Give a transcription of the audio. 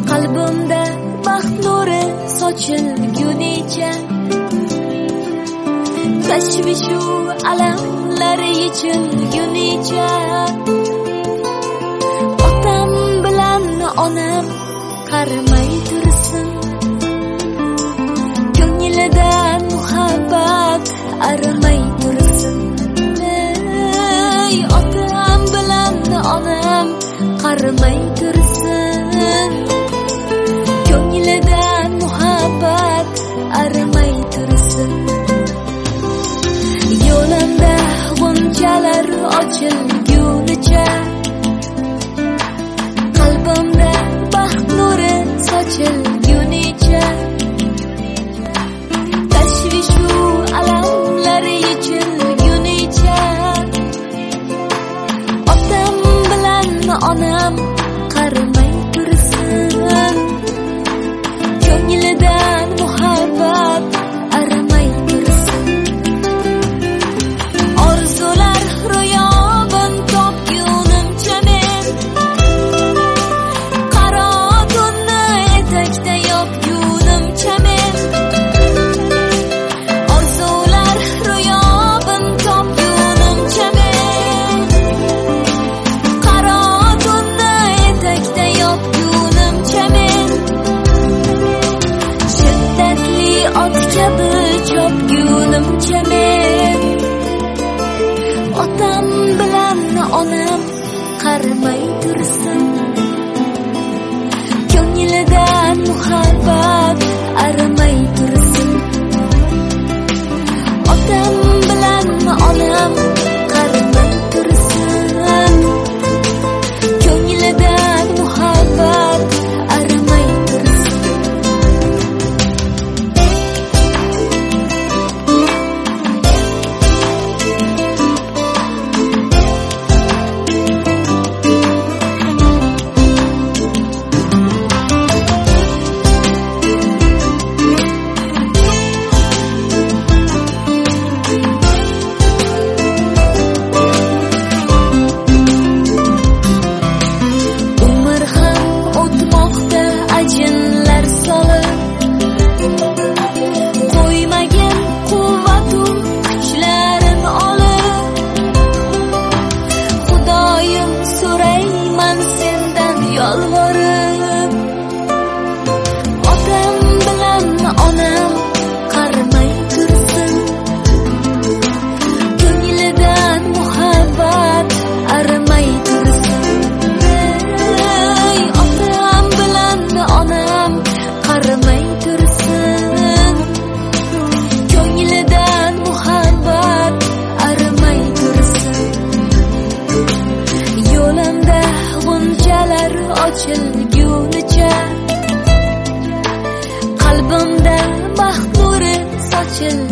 qalbimda baxt nuri sochilgunicha, tashvishu alamlar yechilgunicha, otam bilan onam qaramay tursin, ko'nglidan muhabbat arimay tursin. Ey otam bilan onam qaramay tursin, ko'nglidan muhabbat arimay tursin. Yo'limda g'unchalar ochilgunicha, qalbimda baxt nuri sochilgunicha, tashvishu alamlar yechilgunicha, otam bilan onam qaramay tursin, ko'nglidan muhabbat arimay tursin. Orzular ro'yobin topgunimcha men, qaro tunni etakda yopgunimcha men, orzular ro'yobin topgunimcha men, qaro tunni etakda yopgunimcha men, shiddatli ot kabi chopgunimcha men, otam bilan onam qaramay tursin, ko'nglidan muhabbat arimay tursin. Otam bilan onam qaramay tursin, ko'nglidan muhabbat arimay tursin. Umr ham o'tmoqda ajinlar solib, qo'ymagin quvvatu kuchlarin olib, Xudoyim so'rayman sendan yolvorib, otam bilan onam qaramay tursin, ko'nglidan muhabbat arimay tursin. Ey otam bilan onam qaramay tursin, ko'nglidan muhabbat arimay tursin. Yo'limda g'unchalar ochilgunicha, qalbimda baxt nuri sochilgunicha,